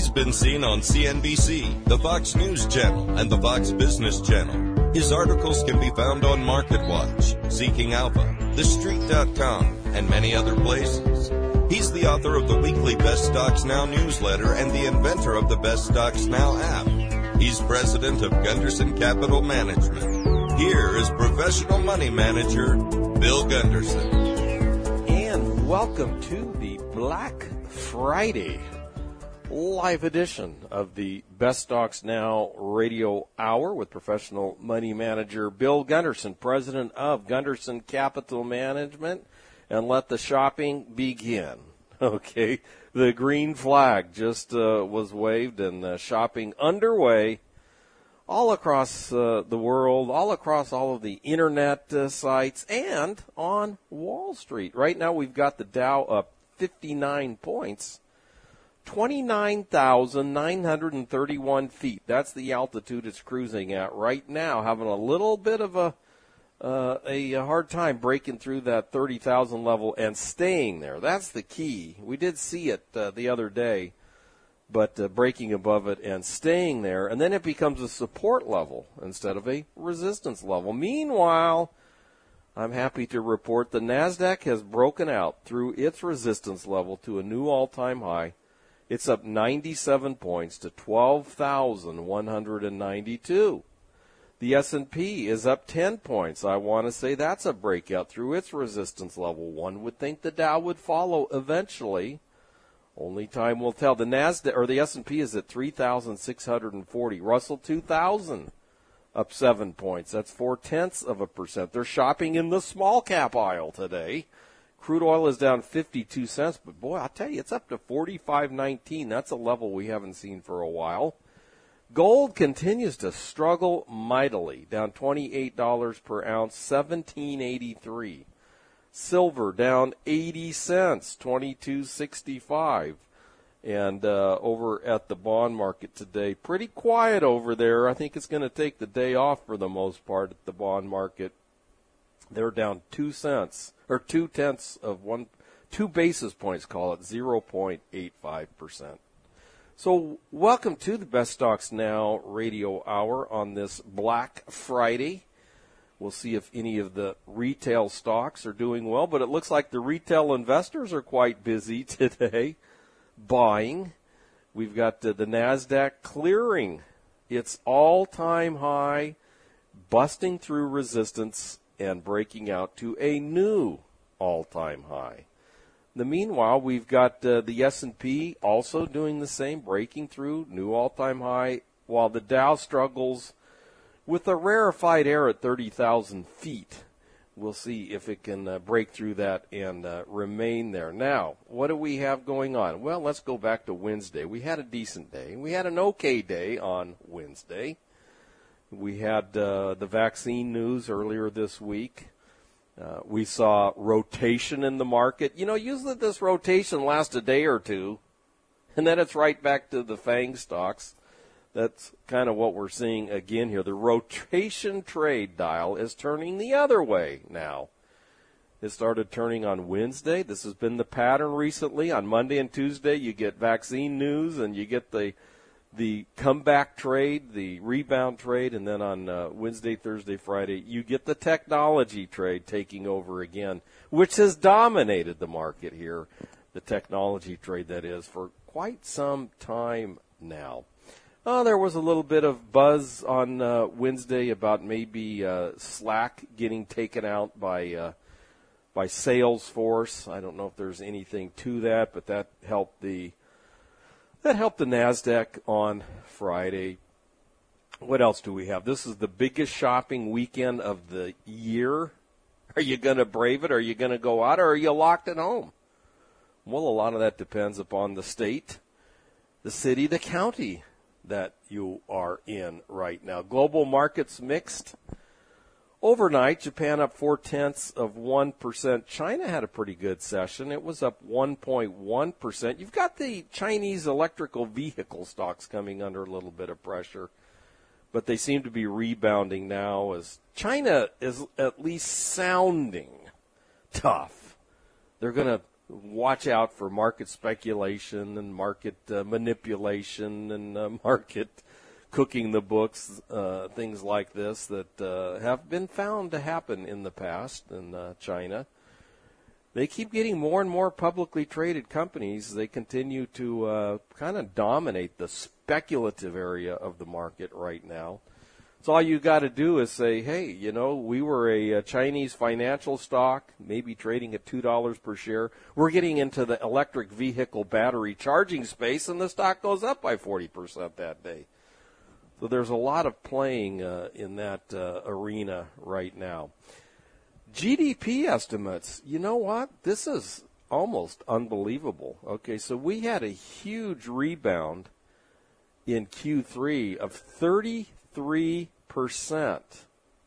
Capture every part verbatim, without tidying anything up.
He's been seen on C N B C, the Fox News Channel, and the Fox Business Channel. His articles can be found on MarketWatch, Seeking Alpha, The Street dot com, and many other places. He's the author of the weekly Best Stocks Now newsletter and the inventor of the Best Stocks Now app. He's president of Gunderson Capital Management. Here is professional money manager, Bill Gunderson. And welcome to the Black Friday live edition of the Best Stocks Now radio hour with professional money manager Bill Gunderson, president of Gunderson Capital Management. And let the shopping begin. Okay, the green flag just uh, was waved and uh, shopping underway all across uh, the world, all across all of the internet uh, sites, and on Wall Street. Right now we've got the Dow up fifty-nine points, twenty-nine thousand nine hundred thirty-one feet. That's the altitude it's cruising at right now, having a little bit of a Uh, a, a hard time breaking through that thirty thousand level and staying there. That's the key. We did see it uh, the other day, but uh, breaking above it and staying there, and then it becomes a support level instead of a resistance level. Meanwhile, I'm happy to report the NASDAQ has broken out through its resistance level to a new all-time high. It's up ninety-seven points to twelve thousand one hundred ninety-two. The S and P is up ten points. I want to say that's a breakout through its resistance level. One would think the Dow would follow eventually. Only time will tell. The Nasdaq or the S and P is at three thousand six hundred forty. Russell two thousand up seven points. That's four tenths of a percent. They're shopping in the small cap aisle today. Crude oil is down fifty-two cents, but boy, I'll tell you, it's up to forty-five nineteen. That's a level we haven't seen for a while. Gold continues to struggle mightily, down twenty-eight dollars per ounce, seventeen eighty-three. Silver down eighty cents, twenty-two sixty-five. And uh, over at the bond market today, pretty quiet over there. I think it's going to take the day off for the most part at the bond market. They're down two cents, or two tenths of one, two basis points, call it, zero point eight five percent. So welcome to the Best Stocks Now radio hour on this Black Friday. We'll see if any of the retail stocks are doing well, but it looks like the retail investors are quite busy today buying. We've got uh, the NASDAQ clearing its all-time high, busting through resistance and breaking out to a new all-time high. The meanwhile, we've got uh, the S and P also doing the same, breaking through, new all-time high, while the Dow struggles with a rarefied air at thirty thousand feet. We'll see if it can uh, break through that and uh, remain there. Now, what do we have going on? Well, let's go back to Wednesday. We had a decent day. We had an okay day on Wednesday. We had uh, the vaccine news earlier this week. Uh, we saw rotation in the market. You know, usually this rotation lasts a day or two, and then it's right back to the FANG stocks. That's kind of what we're seeing again here. The rotation trade dial is turning the other way now. It started turning on Wednesday. This has been the pattern recently. On Monday and Tuesday, you get vaccine news, and you get the the comeback trade, the rebound trade, and then on uh, Wednesday, Thursday, Friday, you get the technology trade taking over again, which has dominated the market here, the technology trade that is, for quite some time now. Oh, there was a little bit of buzz on uh, Wednesday about maybe uh, Slack getting taken out by uh, by Salesforce. I don't know if there's anything to that, but that helped the That helped the NASDAQ on Friday. What else do we have? This is the biggest shopping weekend of the year. Are you going to brave it? Are you going to go out? Or are you locked at home? Well, a lot of that depends upon the state, the city, the county that you are in right now. Global markets mixed. Overnight, Japan up four-tenths of one percent. China had a pretty good session. It was up one point one percent. You've got the Chinese electrical vehicle stocks coming under a little bit of pressure, but they seem to be rebounding now as China is at least sounding tough. They're going to watch out for market speculation and market uh, manipulation and uh, market cooking the books, uh, things like this that uh, have been found to happen in the past in uh, China. They keep getting more and more publicly traded companies. They continue to uh, kind of dominate the speculative area of the market right now. So all you got to do is say, hey, you know, we were a, a Chinese financial stock, maybe trading at two dollars per share. We're getting into the electric vehicle battery charging space, and the stock goes up by forty percent that day. So there's a lot of playing uh, in that uh, arena right now. G D P estimates, you know what? This is almost unbelievable. Okay, so we had a huge rebound in Q three of thirty-three percent.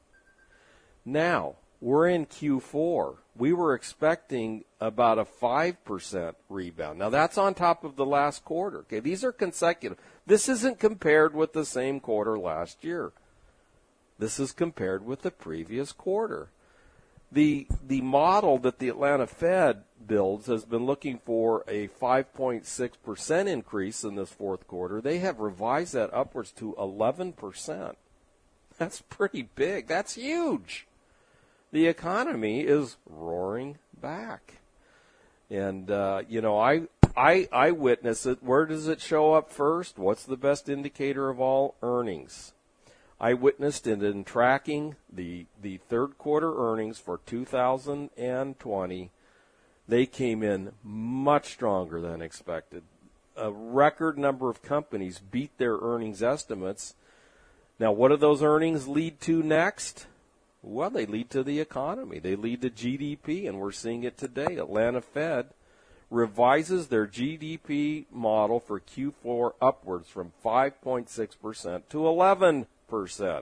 Now, we're in Q four. We were expecting about a five percent rebound. Now, that's on top of the last quarter. Okay, these are consecutive. This isn't compared with the same quarter last year. This is compared with the previous quarter. The the model that the Atlanta Fed builds has been looking for a five point six percent increase in this fourth quarter. They have revised that upwards to eleven percent. That's pretty big. That's huge. The economy is roaring back. And, uh, you know, I, I, I witness it. Where does it show up first? What's the best indicator of all? Earnings. I witnessed it in tracking the the third quarter earnings for two thousand twenty. They came in much stronger than expected. A record number of companies beat their earnings estimates. Now, what do those earnings lead to next? Well, they lead to the economy. They lead to G D P, and we're seeing it today. Atlanta Fed revises their G D P model for Q four upwards from five point six percent to eleven percent.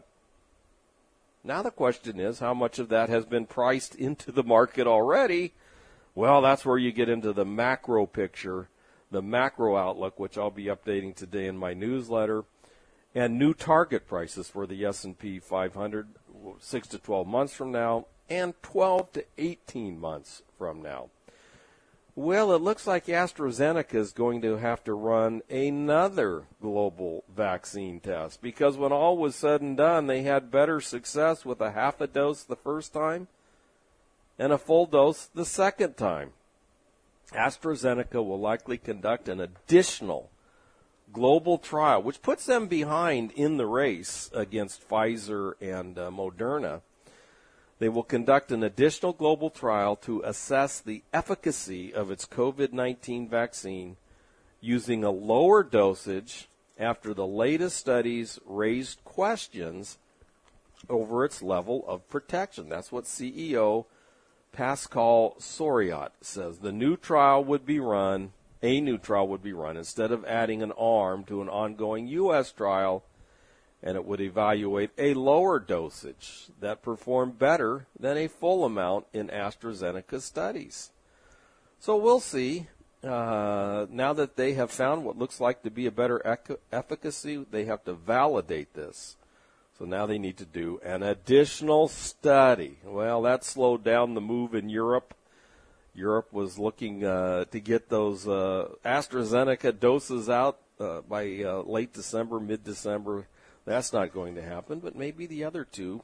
Now the question is, how much of that has been priced into the market already? Well, that's where you get into the macro picture, the macro outlook, which I'll be updating today in my newsletter, and new target prices for the S and P five hundred six to twelve months from now and twelve to eighteen months from now. Well, it looks like AstraZeneca is going to have to run another global vaccine test because when all was said and done, they had better success with a half a dose the first time and a full dose the second time. AstraZeneca will likely conduct an additional global trial, which puts them behind in the race against Pfizer and uh, Moderna. They will conduct an additional global trial to assess the efficacy of its COVID nineteen vaccine using a lower dosage after the latest studies raised questions over its level of protection. That's what C E O Pascal Soriot says. The new trial would be run, a new trial would be run instead of adding an arm to an ongoing U S trial, and it would evaluate a lower dosage that performed better than a full amount in AstraZeneca studies. So we'll see. Uh, now that they have found what looks like to be a better ec- efficacy, they have to validate this. So now they need to do an additional study. Well, that slowed down the move in Europe. Europe was looking uh, to get those uh, AstraZeneca doses out uh, by uh, late December, mid-December. That's not going to happen, but maybe the other two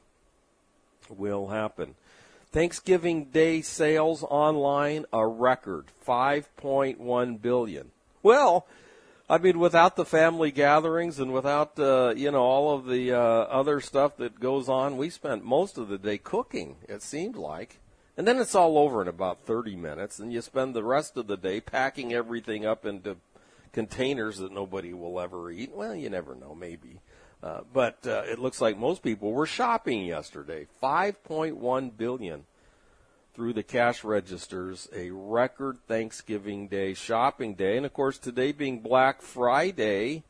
will happen. Thanksgiving Day sales online, a record, five point one billion dollars. Well, I mean, without the family gatherings and without, uh, you know, all of the uh, other stuff that goes on, we spent most of the day cooking, it seemed like. And then it's all over in about thirty minutes, and you spend the rest of the day packing everything up into containers that nobody will ever eat. Well, you never know, maybe. Uh, but uh, it looks like most people were shopping yesterday. five point one billion dollars through the cash registers, a record Thanksgiving Day shopping day. And, of course, today being Black Friday,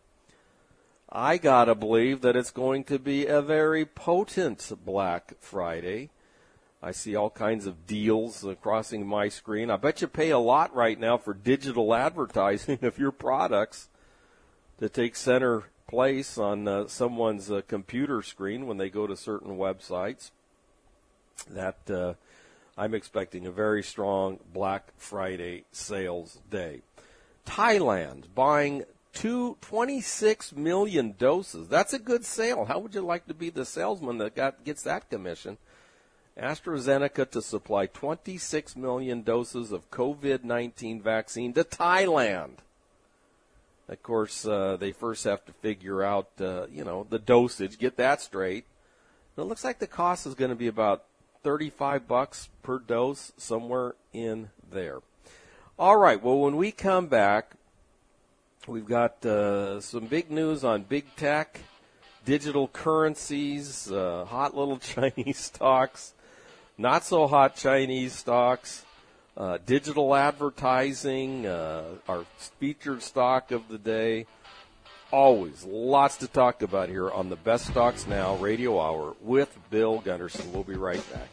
I got to believe that it's going to be a very potent Black Friday. I see all kinds of deals uh, crossing my screen. I bet you pay a lot right now for digital advertising of your products to take center place on uh, someone's uh, computer screen when they go to certain websites. That uh, I'm expecting a very strong Black Friday sales day. Thailand buying two, twenty-six million doses. That's a good sale. How would you like to be the salesman that got, gets that commission? AstraZeneca to supply twenty-six million doses of covid nineteen vaccine to Thailand. Of course, uh, they first have to figure out, uh, you know, the dosage, get that straight. It looks like the cost is going to be about thirty-five bucks per dose, somewhere in there. All right, well, when we come back, we've got uh, some big news on big tech, digital currencies, uh, hot little Chinese stocks, not so hot Chinese stocks, uh, digital advertising, uh, our featured stock of the day. Always lots to talk about here on the Best Stocks Now Radio Hour with Bill Gunderson. We'll be right back.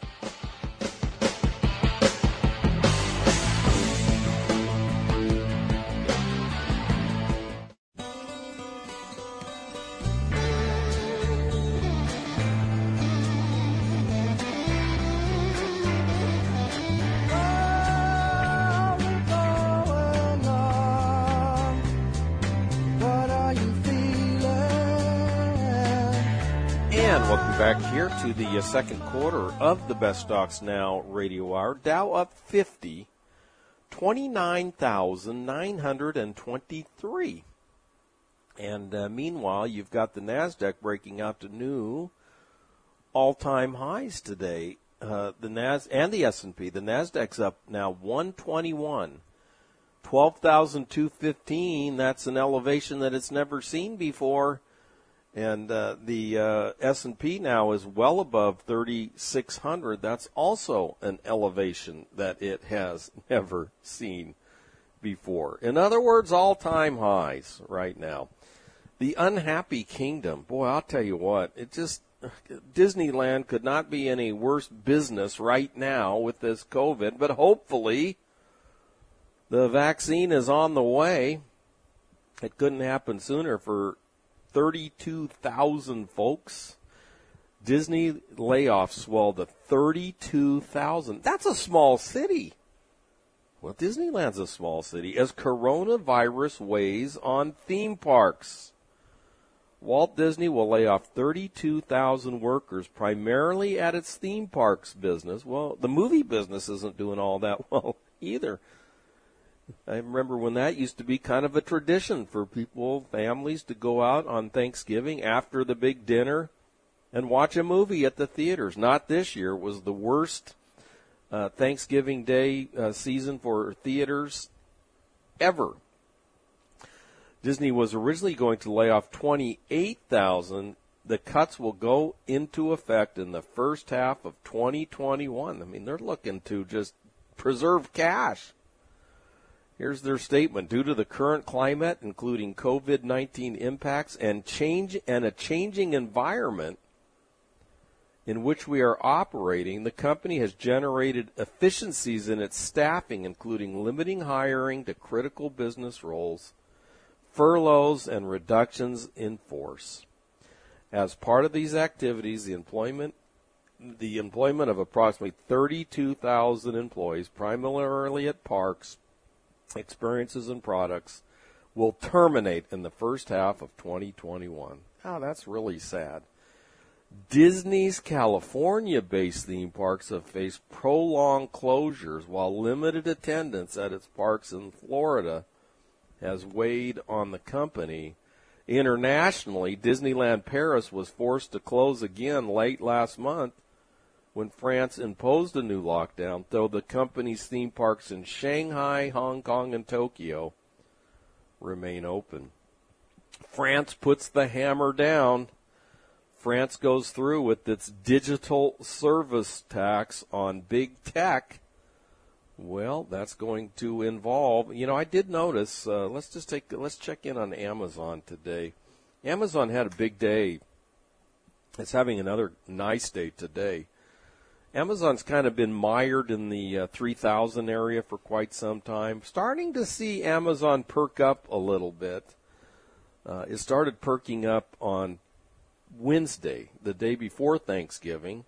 Back here to the uh, second quarter of the Best Stocks Now Radio Hour. Dow up fifty, twenty-nine thousand nine hundred twenty-three. And uh, meanwhile, you've got the NASDAQ breaking out to new all-time highs today. Uh, the Nas and the S and P. The NASDAQ's up now one twenty-one, twelve thousand two hundred fifteen. That's an elevation that it's never seen before. And uh, the uh, S and P now is well above thirty-six hundred. That's also an elevation that it has never seen before. In other words, all-time highs right now. The unhappy kingdom, boy, I'll tell you what, it just, Disneyland could not be any worse business right now with this COVID, but hopefully the vaccine is on the way. It couldn't happen sooner for thirty-two thousand folks. Disney layoffs swell to thirty-two thousand. That's a small city. Well, Disneyland's a small city as coronavirus weighs on theme parks. Walt Disney will lay off thirty-two thousand workers, primarily at its theme parks business. Well, the movie business isn't doing all that well either. I remember when that used to be kind of a tradition for people, families, to go out on Thanksgiving after the big dinner and watch a movie at the theaters. Not this year. It was the worst uh, Thanksgiving Day uh, season for theaters ever. Disney was originally going to lay off twenty-eight thousand. The cuts will go into effect in the first half of twenty twenty-one. I mean, they're looking to just preserve cash. Here's their statement. Due to the current climate, including COVID nineteen impacts and change and a changing environment in which we are operating, the company has generated efficiencies in its staffing, including limiting hiring to critical business roles, furloughs, and reductions in force. As part of these activities, the employment the employment of approximately thirty-two thousand employees, primarily at parks, experiences, and products, will terminate in the first half of twenty twenty-one. Oh, that's really sad. Disney's California-based theme parks have faced prolonged closures, while limited attendance at its parks in Florida has weighed on the company. Internationally, Disneyland Paris was forced to close again late last month when France imposed a new lockdown, though the company's theme parks in Shanghai, Hong Kong, and Tokyo remain open. France puts the hammer down. France goes through with its digital service tax on big tech. Well, that's going to involve, you know, I did notice, uh, let's just take, let's check in on Amazon today. Amazon had a big day. It's having another nice day today. Amazon's kind of been mired in the uh, three thousand area for quite some time. Starting to see Amazon perk up a little bit. Uh, it started perking up on Wednesday, the day before Thanksgiving,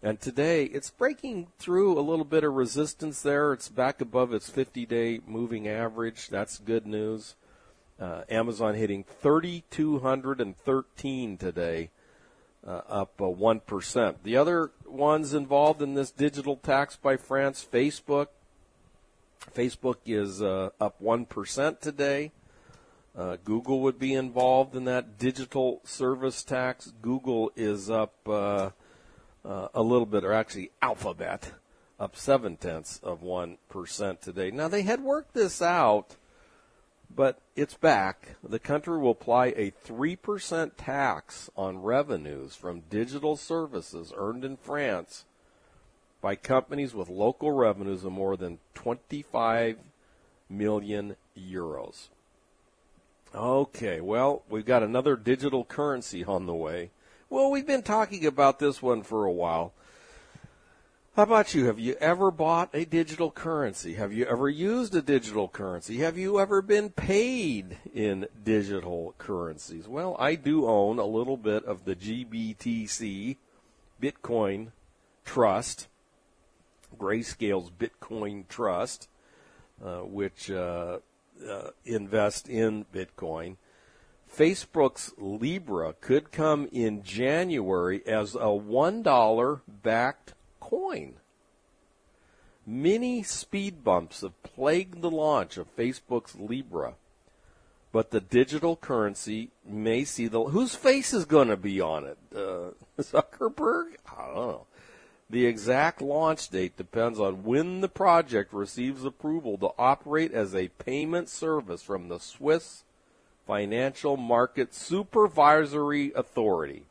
And today, it's breaking through a little bit of resistance there. It's back above its fifty-day moving average. That's good news. Uh, Amazon hitting three thousand two hundred thirteen today, uh, up uh, one percent. The other ones involved in this digital tax by France, Facebook. Facebook is uh, up one percent today. Uh, Google would be involved in that digital service tax. Google is up uh, uh, a little bit, or actually Alphabet, up seven tenths of one percent today. Now, they had worked this out, but it's back. The country will apply a three percent tax on revenues from digital services earned in France by companies with local revenues of more than twenty-five million euros. Okay, well, we've got another digital currency on the way. Well, we've been talking about this one for a while. How about you? Have you ever bought a digital currency? Have you ever used a digital currency? Have you ever been paid in digital currencies? Well, I do own a little bit of the G B T C Bitcoin Trust, Grayscale's Bitcoin Trust, uh, which uh, uh, invest in Bitcoin. Facebook's Libra could come in January as a one dollar backed coin. Many speed bumps have plagued the launch of Facebook's Libra, but the digital currency may see the... Whose face is going to be on it? Uh, Zuckerberg? I don't know. The exact launch date depends on when the project receives approval to operate as a payment service from the Swiss Financial Market Supervisory Authority.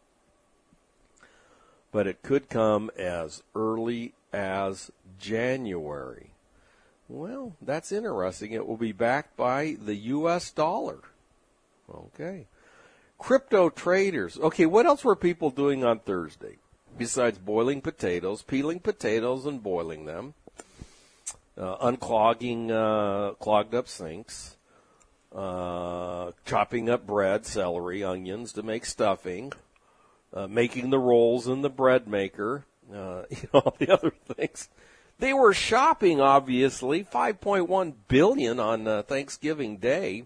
But it could come as early as January. Well, that's interesting. It will be backed by the U S dollar. Okay. Crypto traders. Okay, what else were people doing on Thursday? Besides boiling potatoes, peeling potatoes and boiling them, uh, unclogging uh, clogged up sinks, uh, chopping up bread, celery, onions to make stuffing, uh, making the rolls in the bread maker, uh, you know, all the other things. They were shopping, obviously, five point one billion dollars on uh, Thanksgiving Day.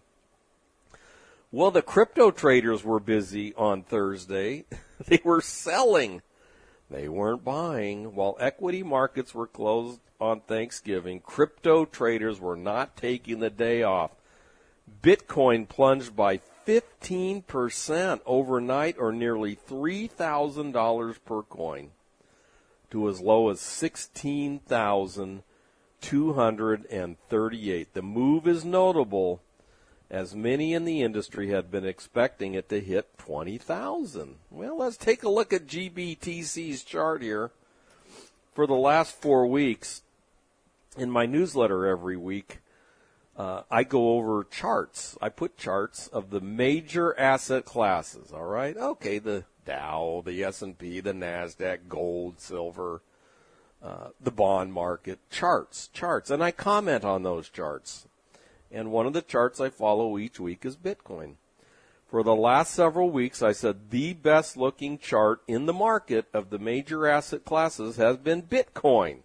Well, the crypto traders were busy on Thursday. They were selling. They weren't buying. While equity markets were closed on Thanksgiving, crypto traders were not taking the day off. Bitcoin plunged by fifteen percent overnight, or nearly three thousand dollars per coin, to as low as sixteen thousand two hundred thirty-eight. The move is notable, as many in the industry had been expecting it to hit twenty thousand. Well, let's take a look at G B T C's chart here. For the last four weeks, in my newsletter every week, uh, I go over charts. I put charts of the major asset classes, all right? Okay, the Dow, the S and P, the NASDAQ, gold, silver, uh, the bond market, charts, charts. And I comment on those charts. And one of the charts I follow each week is Bitcoin. For the last several weeks, I said the best looking chart in the market of the major asset classes has been Bitcoin.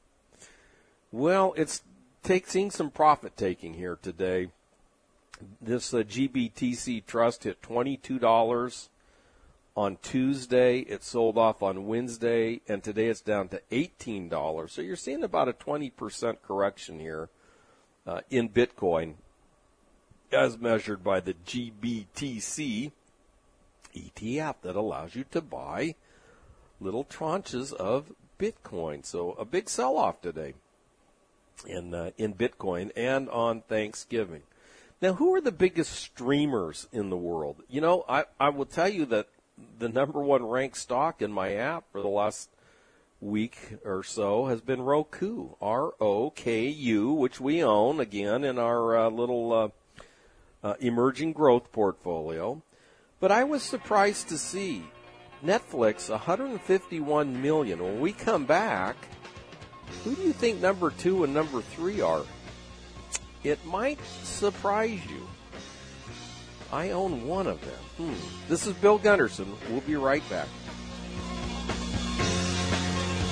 Well, it's take, seeing some profit taking here today. This uh, G B T C Trust hit twenty-two dollars on Tuesday. It sold off on Wednesday, and today it's down to eighteen dollars. So you're seeing about a twenty percent correction here uh, in Bitcoin, as measured by the G B T C E T F that allows you to buy little tranches of Bitcoin. So a big sell-off today in uh, in Bitcoin and on Thanksgiving. Now, who are the biggest streamers in the world? You know, I, I will tell you that the number one ranked stock in my app for the last week or so has been Roku, R O K U, which we own, again, in our uh, little uh, uh, emerging growth portfolio. But I was surprised to see Netflix, one hundred fifty-one million. When we come back, who do you think number two and number three are? It might surprise you. I own one of them. Hmm. This is Bill Gunderson. We'll be right back.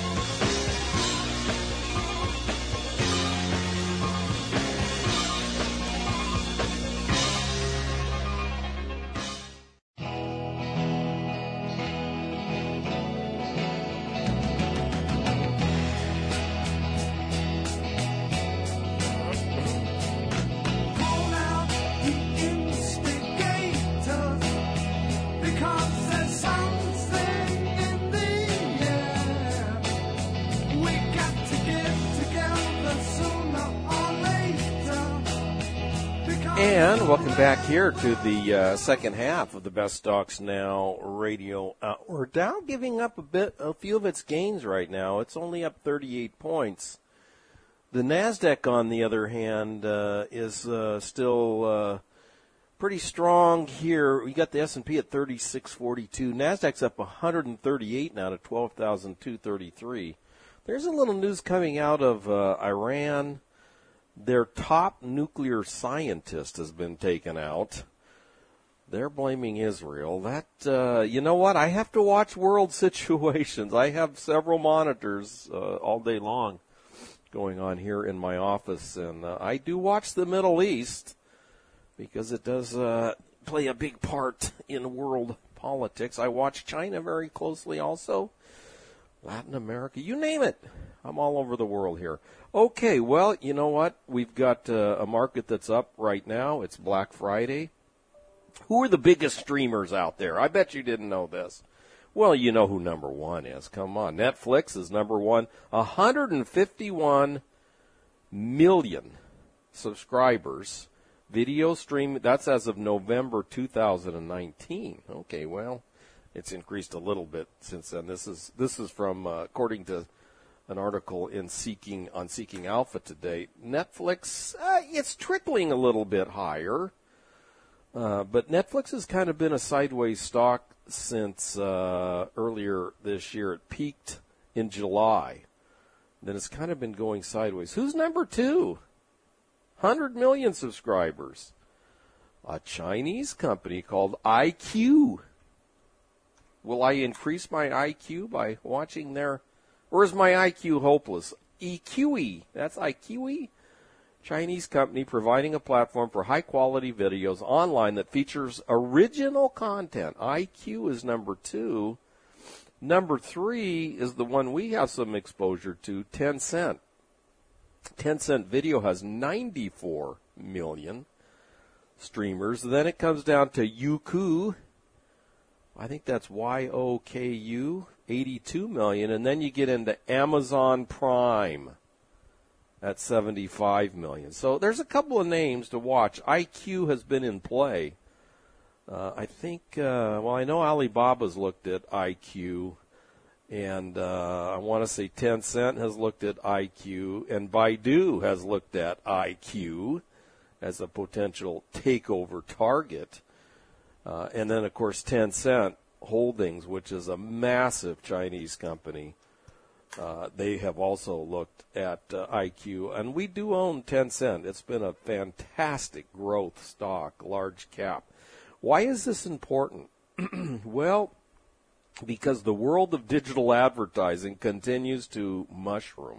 And welcome back here to the uh, second half of the Best Stocks Now radio hour. Dow giving up a bit, a few of its gains right now. It's only up thirty-eight points. The NASDAQ, on the other hand, uh, is uh, still uh, pretty strong here. We got the S and P at thirty-six forty-two. NASDAQ's up one hundred thirty-eight now to twelve thousand two hundred thirty-three. There's a little news coming out of uh, Iran. Their top nuclear scientist has been taken out. They're blaming Israel. That, uh, you know what? I have to watch world situations. I have several monitors uh, all day long going on here in my office, and uh, I do watch the Middle East because it does uh, play a big part in world politics. I watch China very closely also, Latin America, you name it. I'm all over the world here. Okay, well, you know what? We've got uh, a market that's up right now. It's Black Friday. Who are the biggest streamers out there? I bet you didn't know this. Well, you know who number one is. Come on. Netflix is number one. one hundred fifty-one million subscribers. Video stream, that's as of November two thousand nineteen. Okay, well, it's increased a little bit since then. This is this is from, uh, according to an article in Seeking on Seeking Alpha today. Netflix, uh, it's trickling a little bit higher, uh, but Netflix has kind of been a sideways stock since uh, earlier this year. It peaked in July. Then it's kind of been going sideways. Who's number two? one hundred million subscribers. A Chinese company called I Q. Will I increase my I Q by watching their... Or is my I Q hopeless? E Q E. That's I Q E. Chinese company providing a platform for high-quality videos online that features original content. I Q is number two. Number three is the one we have some exposure to, Tencent. Tencent Video has ninety-four million streamers. Then it comes down to Youku. I think that's Y O K U, eighty-two million. And then you get into Amazon Prime at seventy-five million. So there's a couple of names to watch. I Q has been in play. Uh, I think, uh, well, I know Alibaba's looked at I Q. And uh, I want to say Tencent has looked at I Q, and Baidu has looked at I Q as a potential takeover target. Uh, and then, of course, Tencent Holdings, which is a massive Chinese company, uh, they have also looked at uh, I Q. And we do own Tencent. It's been a fantastic growth stock, large cap. Why is this important? Well, because the world of digital advertising continues to mushroom.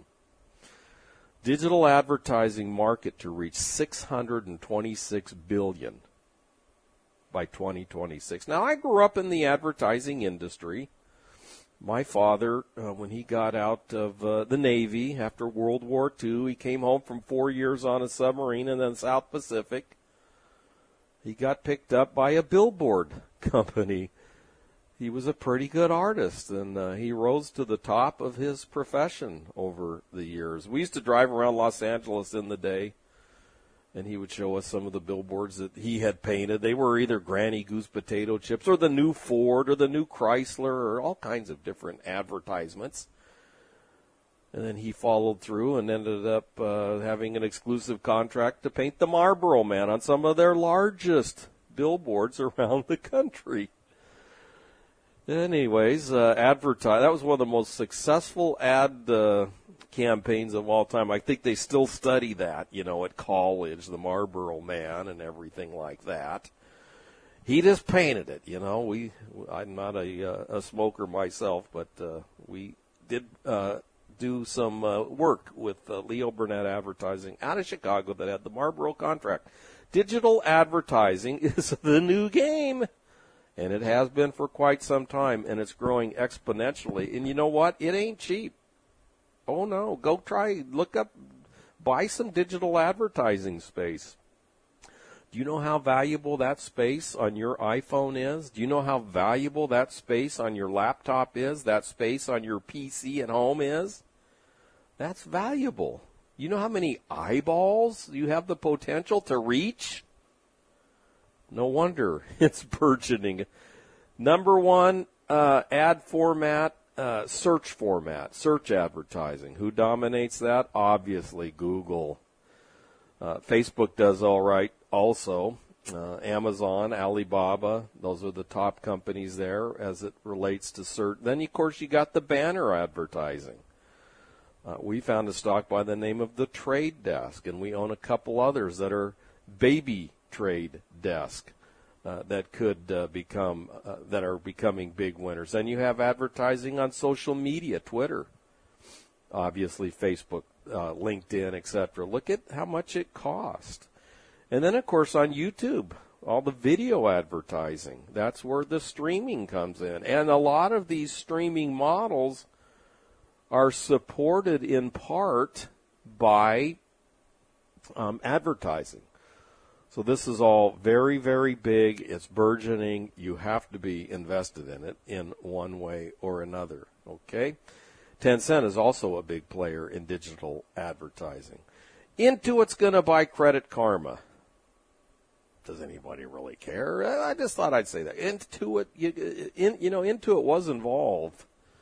Digital advertising market to reach six hundred twenty-six billion dollars by twenty twenty-six. Now, I grew up in the advertising industry. My father, uh, when he got out of uh, the Navy after World War Two, he came home from four years on a submarine in the South Pacific. He got picked up by a billboard company. He was a pretty good artist, and uh, he rose to the top of his profession over the years. We used to drive around Los Angeles in the day, and he would show us some of the billboards that he had painted. They were either Granny Goose potato chips or the new Ford or the new Chrysler or all kinds of different advertisements. And then he followed through and ended up uh, having an exclusive contract to paint the Marlboro Man on some of their largest billboards around the country. Anyways, uh, advertise. That was one of the most successful ad uh, campaigns of all time. I think they still study that, you know, at college, the Marlboro Man and everything like that. He just painted it, you know. We, I'm not a, uh, a smoker myself, but uh, we did uh, do some uh, work with uh, Leo Burnett Advertising out of Chicago that had the Marlboro contract. Digital advertising is the new game. And it has been for quite some time, and it's growing exponentially. And you know what? It ain't cheap. Oh, no. Go try, look up, buy some digital advertising space. Do you know how valuable that space on your iPhone is? Do you know how valuable that space on your laptop is, that space on your P C at home is? That's valuable. You know how many eyeballs you have the potential to reach? No wonder it's burgeoning. Number one, uh, ad format, uh, search format, search advertising. Who dominates that? Obviously, Google. Uh, Facebook does all right also. Uh, Amazon, Alibaba, those are the top companies there as it relates to search. Then, of course, you got the banner advertising. Uh, we found a stock by the name of The Trade Desk, and we own a couple others that are baby trade desk uh, that could uh, become, uh, that are becoming big winners. Then you have advertising on social media, Twitter, obviously Facebook, uh, LinkedIn, et cetera. Look at how much it cost. And then, of course, on YouTube, all the video advertising. That's where the streaming comes in. And a lot of these streaming models are supported in part by um, advertising. So this is all very, very big. It's burgeoning. You have to be invested in it in one way or another. Okay? Tencent is also a big player in digital advertising. Intuit's going to buy Credit Karma. Does anybody really care? I just thought I'd say that. Intuit, you, in, you know, Intuit was involved.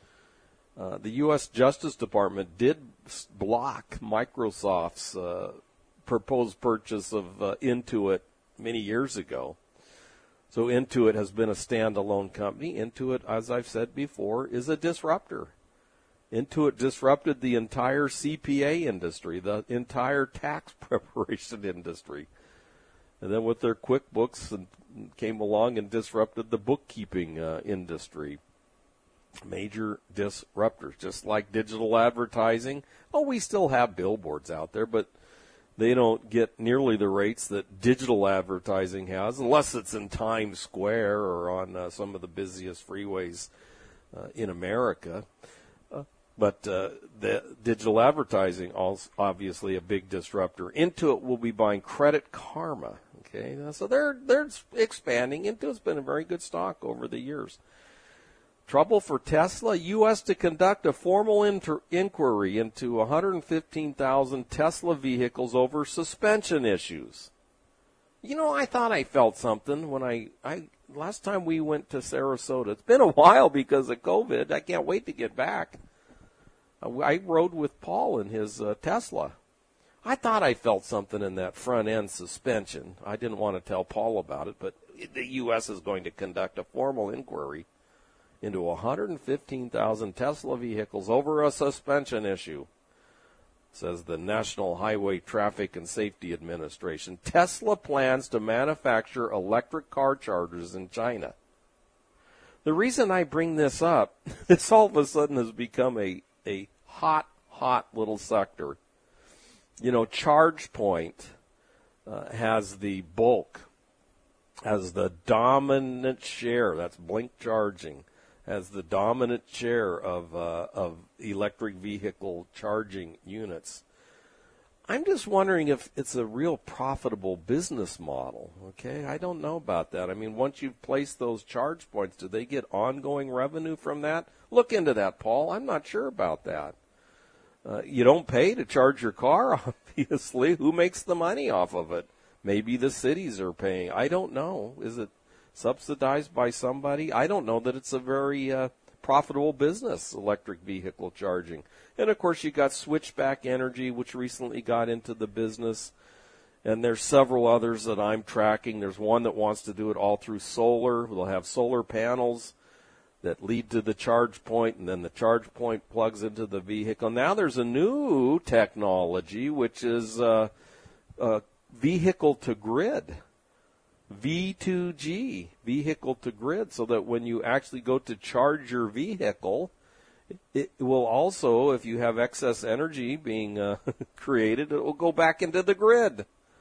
Uh, the U S Justice Department did block Microsoft's uh, proposed purchase of uh, Intuit many years ago. So Intuit has been a standalone company. Intuit, as I've said before, is a disruptor. Intuit disrupted the entire C P A industry, the entire tax preparation industry. And then with their QuickBooks and came along and disrupted the bookkeeping uh, industry. Major disruptors, just like digital advertising. Oh, we still have billboards out there, but they don't get nearly the rates that digital advertising has, unless it's in Times Square or on uh, some of the busiest freeways uh, in America. Uh, but uh, the digital advertising, also obviously a big disruptor. Intuit will be buying Credit Karma. Okay, so they're they're expanding. Intuit's been a very good stock over the years. Trouble for Tesla, U S to conduct a formal inter- inquiry into one hundred fifteen thousand Tesla vehicles over suspension issues. You know, I thought I felt something when I, I last time we went to Sarasota. It's been a while because of COVID. I can't wait to get back. I rode with Paul in his uh, Tesla. I thought I felt something in that front end suspension. I didn't want to tell Paul about it, but the U S is going to conduct a formal inquiry into one hundred fifteen thousand Tesla vehicles over a suspension issue, says the National Highway Traffic and Safety Administration. Tesla plans to manufacture electric car chargers in China. The reason I bring this up, this all of a sudden has become a, a hot, hot little sector. You know, ChargePoint uh, has the bulk, has the dominant share, that's Blink Charging, has the dominant share of uh, of electric vehicle charging units. I'm just wondering if it's a real profitable business model, okay? I don't know about that. I mean, once you've placed those charge points, do they get ongoing revenue from that? Look into that, Paul. I'm not sure about that. Uh, you don't pay to charge your car, obviously. Who makes the money off of it? Maybe the cities are paying. I don't know. Is it subsidized by somebody? I don't know that it's a very uh, profitable business, electric vehicle charging. And, of course, you got Switchback Energy, which recently got into the business. And there's several others that I'm tracking. There's one that wants to do it all through solar. They'll have solar panels that lead to the charge point, and then the charge point plugs into the vehicle. Now there's a new technology, which is uh, uh, vehicle to grid. V two G, vehicle to grid, so that when you actually go to charge your vehicle, it will also, if you have excess energy being uh, created, it will go back into the grid.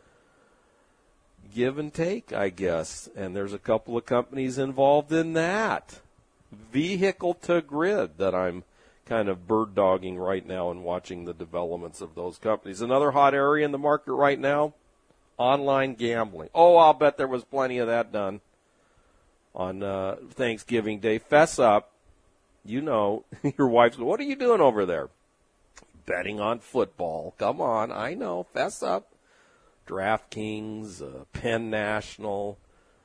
Give and take, I guess. And there's a couple of companies involved in that. Vehicle to grid that I'm kind of bird dogging right now and watching the developments of those companies. Another hot area in the market right now, online gambling. Oh, I'll bet there was plenty of that done on uh, Thanksgiving Day. Fess up. You know, your wife's going, what are you doing over there? Betting on football. Come on, I know. Fess up. DraftKings, uh, Penn National,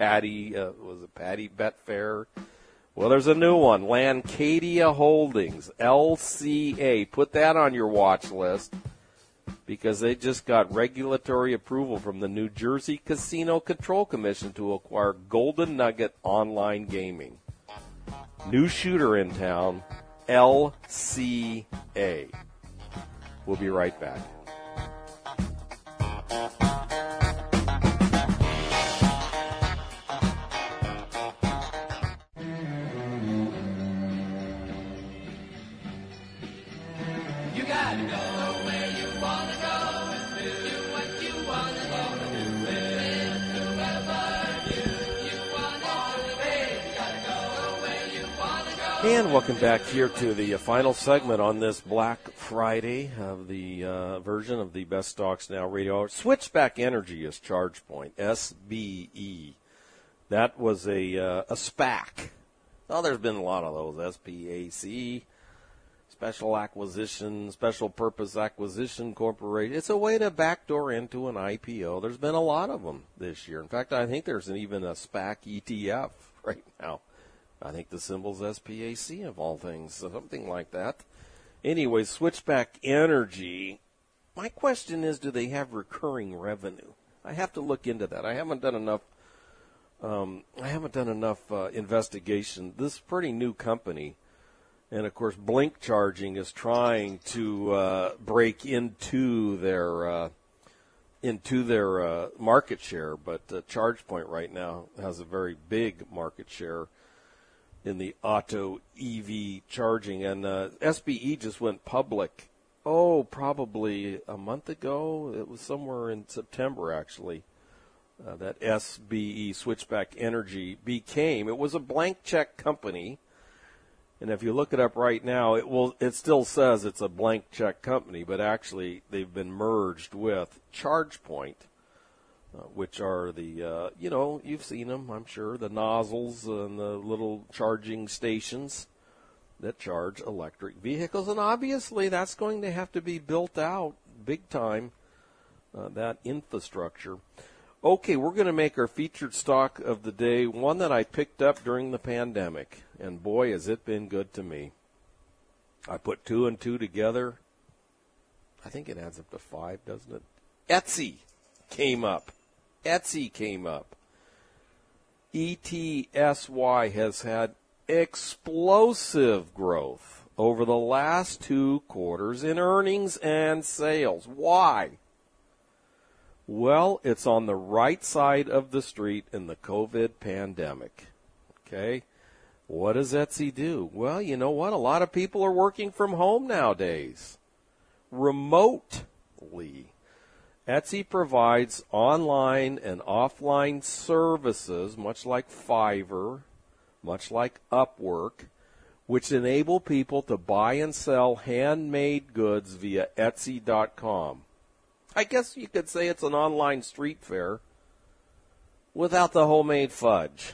Patty, uh, was it Patty Betfair? Well, there's a new one, Lancadia Holdings, L C A. Put that on your watch list because they just got regulatory approval from the New Jersey Casino Control Commission to acquire Golden Nugget Online Gaming. New shooter in town, L C A. We'll be right back. And welcome back here to the uh, final segment on this Black Friday of the uh, version of the Best Stocks Now Radio. Switchback Energy is ChargePoint, S B E. That was a uh, a SPAC. Oh, there's been a lot of those, S P A C, Special Acquisition, Special Purpose Acquisition Corporation. It's a way to backdoor into an I P O. There's been a lot of them this year. In fact, I think there's an, even a SPAC E T F right now. I think the symbol's S P A C of all things, something like that. Anyway, Switchback Energy, my question is, do they have recurring revenue? I have to look into that. I haven't done enough um, I haven't done enough uh, investigation. This is a pretty new company. And, of course, Blink Charging is trying to uh, break into their uh, into their uh, market share, but uh, ChargePoint right now has a very big market share in the auto E V charging. And uh, S B E just went public, oh, probably a month ago. It was somewhere in September, actually, uh, that S B E, Switchback Energy, became. It was a blank check company. And if you look it up right now, it will. It still says it's a blank check company, but actually they've been merged with ChargePoint, uh, which are the, uh, you know, you've seen them, I'm sure, the nozzles and the little charging stations that charge electric vehicles. And obviously that's going to have to be built out big time, uh, that infrastructure. Okay, we're going to make our featured stock of the day, one that I picked up during the pandemic. And boy, has it been good to me. I put two and two together. I think it adds up to five, doesn't it? Etsy came up. Etsy came up. E T S Y has had explosive growth over the last two quarters in earnings and sales. Why? Well, it's on the right side of the street in the COVID pandemic. Okay? What does Etsy do? Well, you know what? A lot of people are working from home nowadays, remotely. Etsy provides online and offline services, much like Fiverr, much like Upwork, which enable people to buy and sell handmade goods via Etsy dot com. I guess you could say it's an online street fair without the homemade fudge.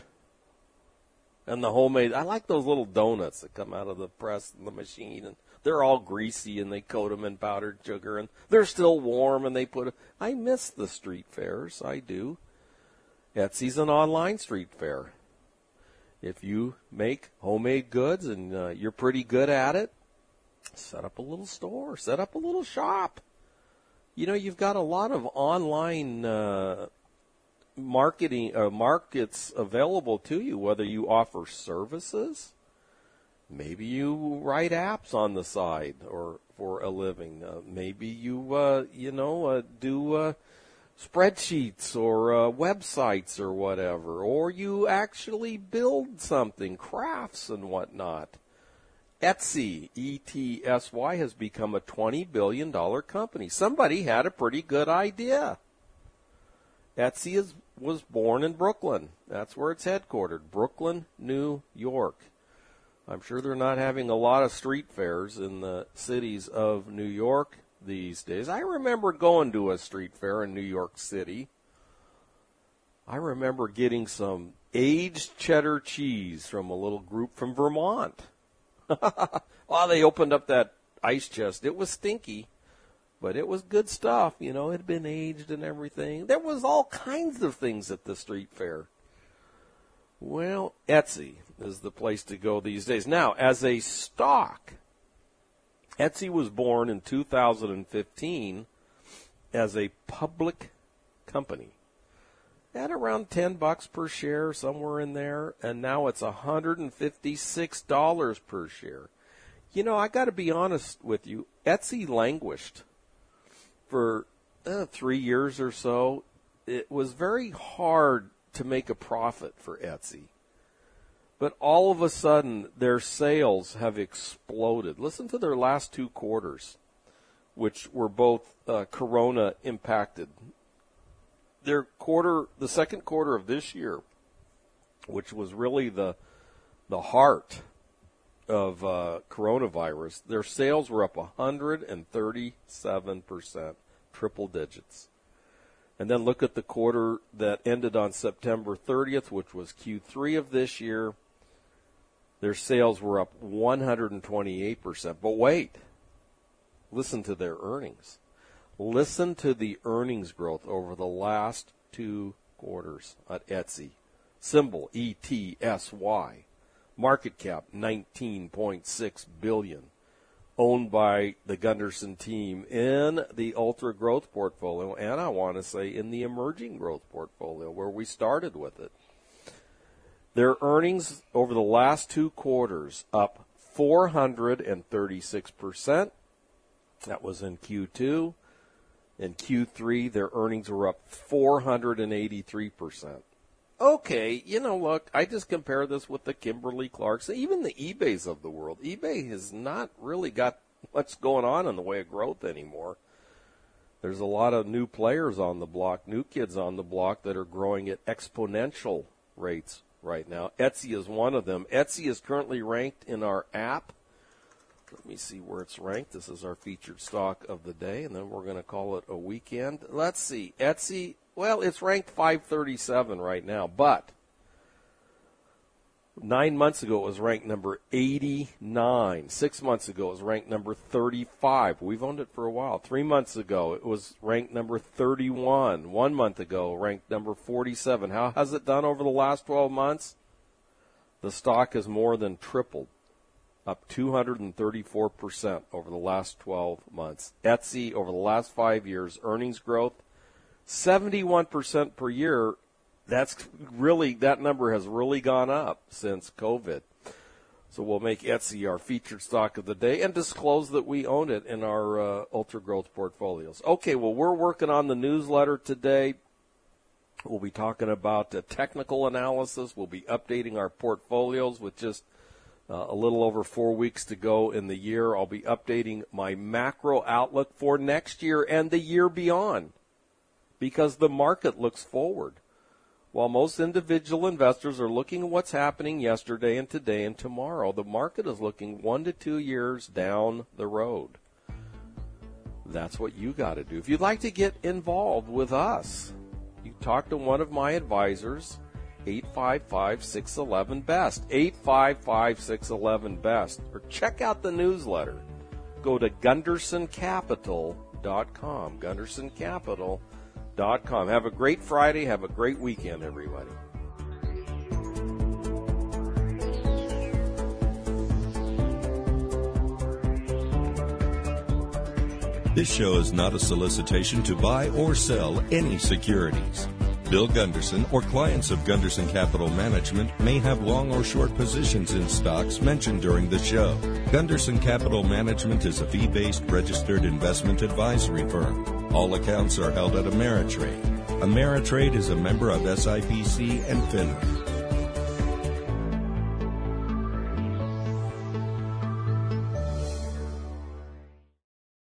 And the homemade, I like those little donuts that come out of the press and the machine, and they're all greasy, and they coat them in powdered sugar, and they're still warm, and they put, I miss the street fairs, I do. Etsy's an online street fair. If you make homemade goods and uh, you're pretty good at it, set up a little store, set up a little shop. You know, you've got a lot of online uh, marketing uh, markets available to you, whether you offer services, maybe you write apps on the side or for a living, uh, maybe you uh, you know uh, do uh, spreadsheets or uh, websites or whatever, or you actually build something, crafts and whatnot. Etsy, E T S Y, has become a twenty billion dollars company. Somebody had a pretty good idea. Etsy is, was born in Brooklyn. That's where it's headquartered, Brooklyn, New York. I'm sure they're not having a lot of street fairs in the cities of New York these days. I remember going to a street fair in New York City. I remember getting some aged cheddar cheese from a little group from Vermont. Oh, they opened up that ice chest. It was stinky, but it was good stuff. You know, it had been aged and everything. There was all kinds of things at the street fair. Well, Etsy is the place to go these days. Now, as a stock, Etsy was born in two thousand fifteen as a public company at around ten bucks per share, somewhere in there, and now it's one hundred fifty-six dollars per share. You know, I got to be honest with you, Etsy languished for uh, three years or so. It was very hard to make a profit for Etsy. But all of a sudden, their sales have exploded. Listen to their last two quarters, which were both uh, Corona impacted. Their quarter, the second quarter of this year, which was really the the heart of uh, coronavirus, their sales were up one hundred thirty-seven percent, triple digits. And then look at the quarter that ended on September thirtieth, which was Q three of this year. Their sales were up one hundred twenty-eight percent. But wait, listen to their earnings. Listen to the earnings growth over the last two quarters at Etsy. Symbol E T S Y. Market cap nineteen point six billion dollars. Owned by the Gunderson team in the ultra growth portfolio, and I want to say in the emerging growth portfolio where we started with it. Their earnings over the last two quarters up four hundred thirty-six percent. That was in Q two. In Q three, their earnings were up four hundred eighty-three percent. Okay, you know, look, I just compare this with the Kimberly-Clarks, even the eBays of the world. eBay has not really got much going on in the way of growth anymore. There's a lot of new players on the block, new kids on the block that are growing at exponential rates right now. Etsy is one of them. Etsy is currently ranked in our app. Let me see where it's ranked. This is our featured stock of the day, and then we're going to call it a weekend. Let's see. Etsy, well, it's ranked five thirty-seven right now, but nine months ago it was ranked number eighty-nine. Six months ago it was ranked number thirty-five. We've owned it for a while. Three months ago it was ranked number thirty-one. One month ago ranked number forty-seven. How has it done over the last twelve months? The stock has more than tripled, up two hundred thirty-four percent over the last twelve months. Etsy, over the last five years, earnings growth, seventy-one percent per year. That's really, that number has really gone up since COVID. So we'll make Etsy our featured stock of the day and disclose that we own it in our uh, ultra growth portfolios. Okay, well, we're working on the newsletter today. We'll be talking about uh, technical analysis. We'll be updating our portfolios with just Uh, a little over four weeks to go in the year. I'll be updating my macro outlook for next year and the year beyond because the market looks forward. While most individual investors are looking at what's happening yesterday and today and tomorrow, the market is looking one to two years down the road. That's what you got to do. If you'd like to get involved with us, you talk to one of my advisors, eight five five, six one one, B E S T, eight five five, six one one, B E S T, or check out the newsletter. Go to Gunderson Capital dot com, Gunderson Capital dot com. Have a great Friday. Have a great weekend, everybody. This show is not a solicitation to buy or sell any securities. Bill Gunderson or clients of Gunderson Capital Management may have long or short positions in stocks mentioned during the show. Gunderson Capital Management is a fee-based registered investment advisory firm. All accounts are held at Ameritrade. Ameritrade is a member of S I P C and FINRA.